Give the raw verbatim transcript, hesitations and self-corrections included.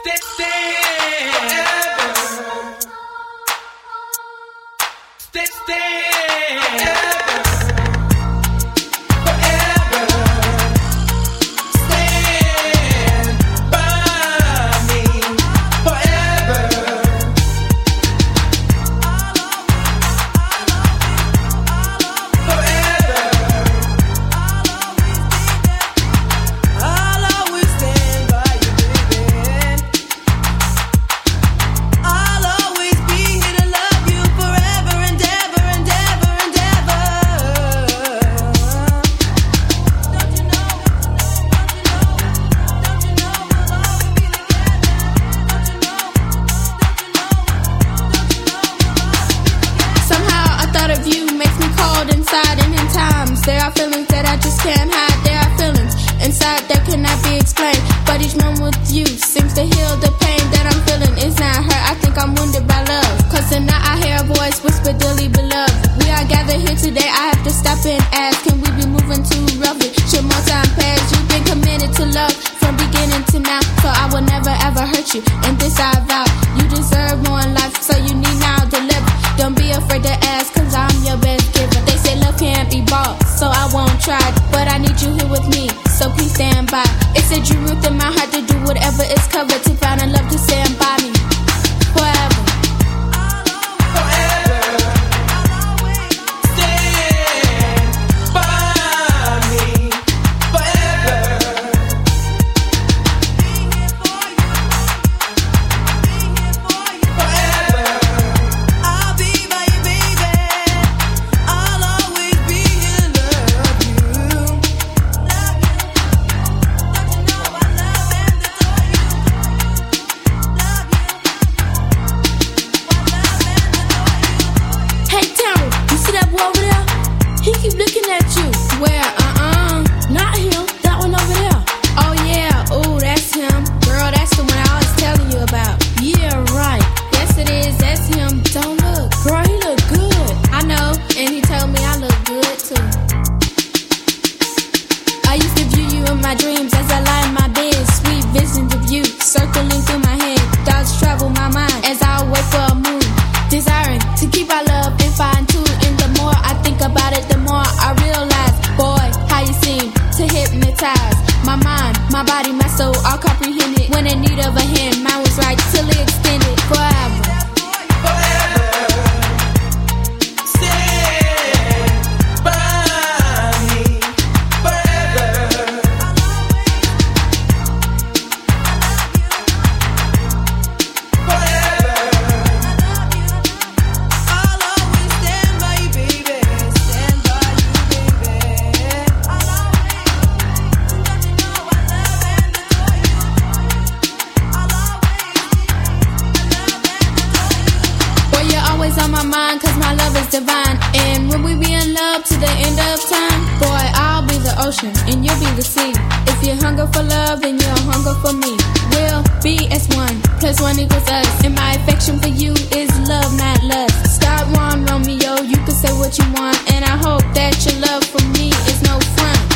And you'll be the sea. If you hunger for love, then you'll hunger for me. We'll be as one, plus one equals us. And my affection for you is love, not lust. Start one, Romeo, you can say what you want. And I hope that your love for me is no front.